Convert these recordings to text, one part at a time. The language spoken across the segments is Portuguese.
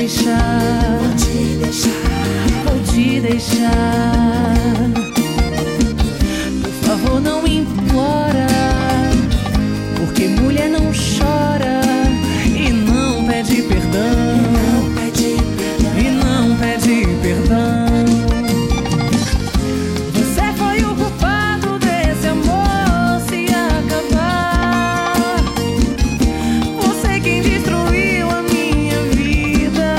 deixar, vou te deixar. Por favor, não implora, porque mulher não chora e não pede perdão, e não pede perdão. Você foi o culpado desse amor se acabar. Você quem destruiu a minha vida.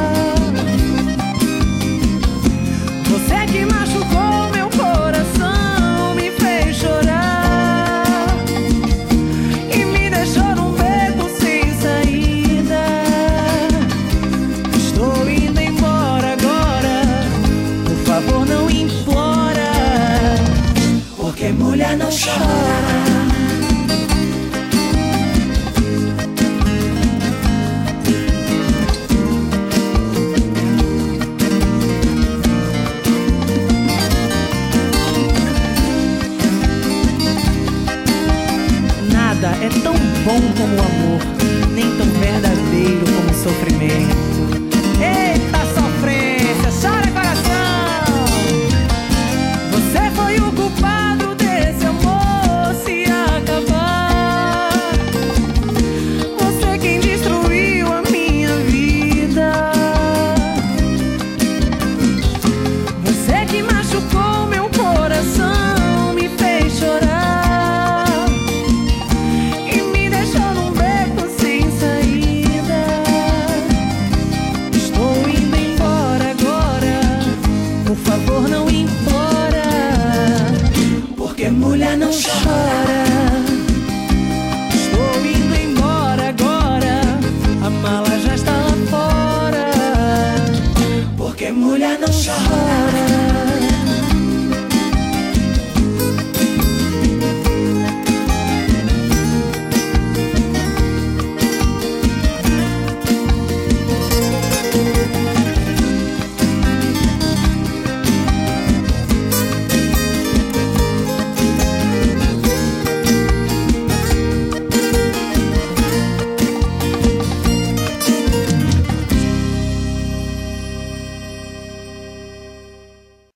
Você que machucou meu coração, me fez chorar e me deixou num beco sem saída. Estou indo embora agora, por favor não implora, porque mulher não chora. Nada é tão bom como o amor, nem tão verdadeiro como o sofrimento.